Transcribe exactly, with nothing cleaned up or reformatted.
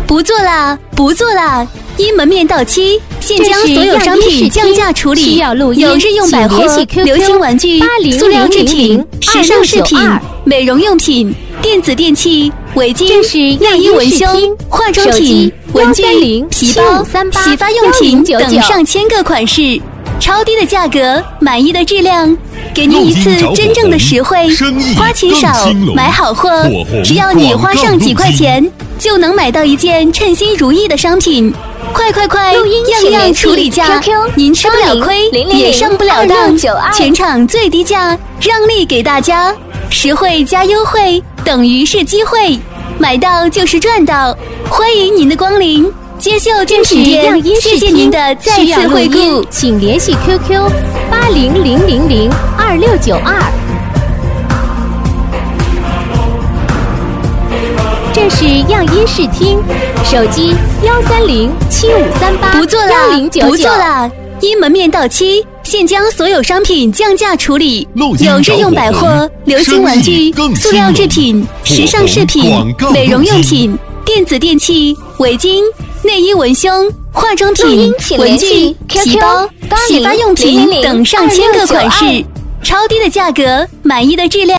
不做啦，不做啦！因门面到期，现将所有商品降价处理。有日用百货、流行玩具、塑料制品、时尚饰品、美容用品、电子电器、围巾、内衣文胸、化妆品、文具、皮包、洗发用品等上千个款式，超低的价格，满意的质量，给您一次真正的实惠。花钱少，买好货，只要你花上几块钱，就能买到一件称心如意的商品。快快快！样样处理价，您吃不了亏，也上不了当，全场最低价，让利给大家，实惠加优惠等于是机会，买到就是赚到，欢迎您的光临。接秀精品店，谢谢您的再次惠顾， 请联系 Q Q 八零零零零二六九二。这是样音视听，手机幺三零七五三八不做啦，不做啦！因门面到期，现将所有商品降价处理。有日用百货、流行玩具、塑料制品、时尚饰品、美容用品、电子电器、围巾、内衣文胸、化妆品、文具、皮包、洗发用品等上千个款式，超低的价格，满意的质量。